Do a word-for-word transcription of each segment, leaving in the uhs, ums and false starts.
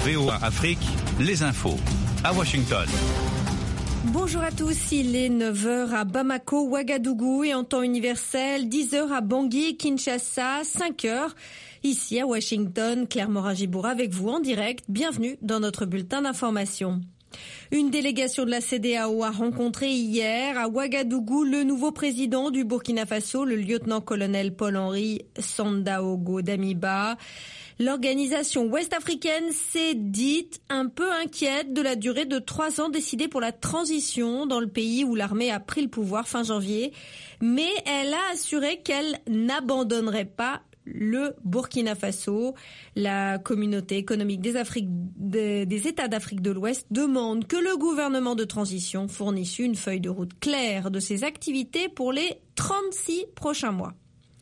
V O A Afrique, les infos à Washington. Bonjour à tous, il est neuf heures à Bamako, Ouagadougou et en temps universel, dix heures à Bangui, Kinshasa, cinq heures ici à Washington. Claire Morin-Gibour avec vous en direct. Bienvenue dans notre bulletin d'information. Une délégation de la C E D E A O a rencontré hier à Ouagadougou le nouveau président du Burkina Faso, le lieutenant-colonel Paul-Henri Sandaogo Damiba. L'organisation ouest-africaine s'est dite un peu inquiète de la durée de trois ans décidée pour la transition dans le pays où l'armée a pris le pouvoir fin janvier, mais elle a assuré qu'elle n'abandonnerait pas le Burkina Faso. La communauté économique des, Afriques, des, des États d'Afrique de l'Ouest demande que le gouvernement de transition fournisse une feuille de route claire de ses activités pour les trente-six prochains mois.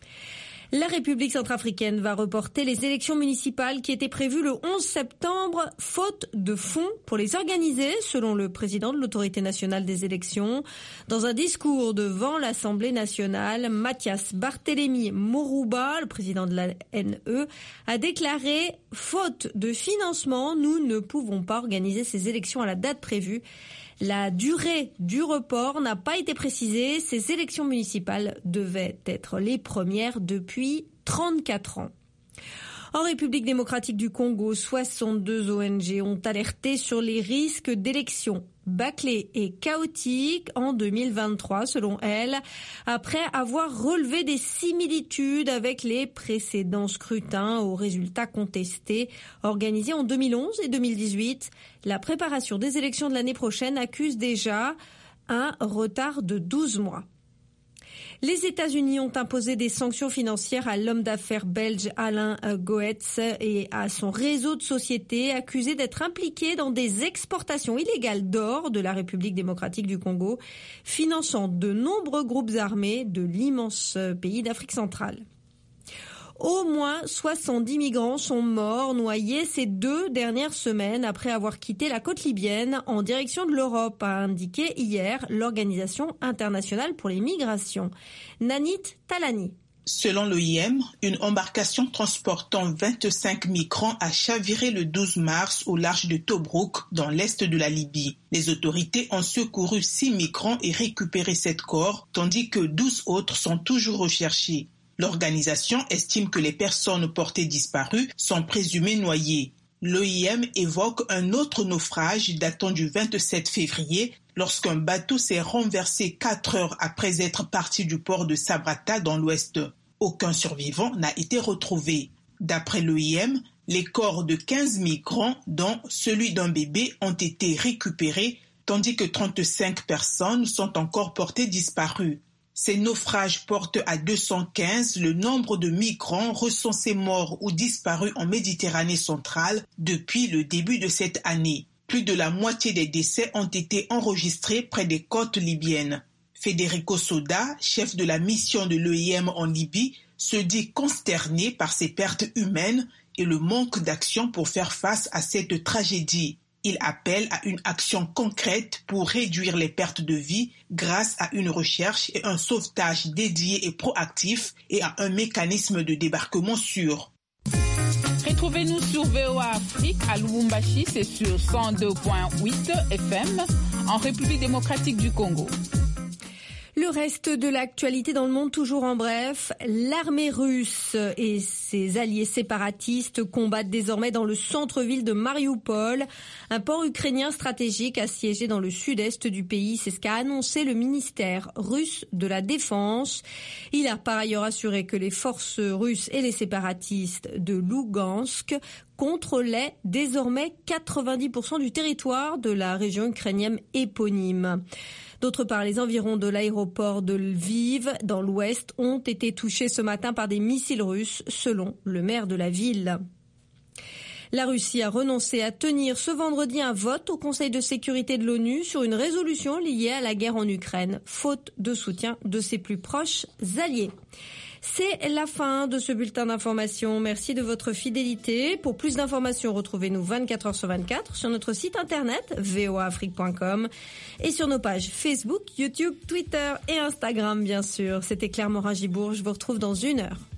La République centrafricaine va reporter les élections municipales qui étaient prévues le onze septembre, faute de fonds pour les organiser, selon le président de l'Autorité nationale des élections. Dans un discours devant l'Assemblée nationale, Mathias Barthélémy Morouba, le président de la N E, a déclaré « Faute de financement, nous ne pouvons pas organiser ces élections à la date prévue ». La durée du report n'a pas été précisée. Ces élections municipales devaient être les premières depuis trente-quatre ans. En République démocratique du Congo, soixante-deux O N G ont alerté sur les risques d'élections bâclées et chaotiques en deux mille vingt-trois, selon elles, après avoir relevé des similitudes avec les précédents scrutins aux résultats contestés organisés en deux mille onze et deux mille dix-huit. La préparation des élections de l'année prochaine accuse déjà un retard de douze mois. Les États-Unis ont imposé des sanctions financières à l'homme d'affaires belge Alain Goetz et à son réseau de sociétés accusés d'être impliqués dans des exportations illégales d'or de la République démocratique du Congo, finançant de nombreux groupes armés de l'immense pays d'Afrique centrale. Au moins soixante-dix migrants sont morts noyés ces deux dernières semaines après avoir quitté la côte libyenne en direction de l'Europe, a indiqué hier l'Organisation internationale pour les migrations. Nanit Talani. Selon l'O I M, une embarcation transportant vingt-cinq migrants a chaviré le douze mars au large de Tobrouk, dans l'est de la Libye. Les autorités ont secouru six migrants et récupéré sept corps, tandis que douze autres sont toujours recherchés. L'organisation estime que les personnes portées disparues sont présumées noyées. L'O I M évoque un autre naufrage datant du vingt-sept février lorsqu'un bateau s'est renversé quatre heures après être parti du port de Sabrata dans l'ouest. Aucun survivant n'a été retrouvé. D'après l'O I M, les corps de quinze migrants, dont celui d'un bébé, ont été récupérés, tandis que trente-cinq personnes sont encore portées disparues. Ces naufrages portent à deux cent quinze le nombre de migrants recensés morts ou disparus en Méditerranée centrale depuis le début de cette année. Plus de la moitié des décès ont été enregistrés près des côtes libyennes. Federico Soda, chef de la mission de l'O I M en Libye, se dit consterné par ces pertes humaines et le manque d'action pour faire face à cette tragédie. Il appelle à une action concrète pour réduire les pertes de vie grâce à une recherche et un sauvetage dédié et proactif et à un mécanisme de débarquement sûr. Retrouvez-nous sur V O A Afrique à Lubumbashi, c'est sur cent deux virgule huit F M, en République démocratique du Congo. Le reste de l'actualité dans le monde, toujours en bref, l'armée russe et ses alliés séparatistes combattent désormais dans le centre-ville de Marioupol, un port ukrainien stratégique assiégé dans le sud-est du pays. C'est ce qu'a annoncé le ministère russe de la Défense. Il a par ailleurs assuré que les forces russes et les séparatistes de Lugansk contrôlaient désormais quatre-vingt-dix pour cent du territoire de la région ukrainienne éponyme. D'autre part, les environs de l'aéroport de Lviv, dans l'ouest, ont été touchés ce matin par des missiles russes, selon le maire de la ville. La Russie a renoncé à tenir ce vendredi un vote au Conseil de sécurité de l'ONU sur une résolution liée à la guerre en Ukraine, faute de soutien de ses plus proches alliés. C'est la fin de ce bulletin d'information. Merci de votre fidélité. Pour plus d'informations, retrouvez-nous vingt-quatre heures sur vingt-quatre sur notre site internet v o a afrique point com et sur nos pages Facebook, YouTube, Twitter et Instagram, bien sûr. C'était Claire Morin-Gibour. Je vous retrouve dans une heure.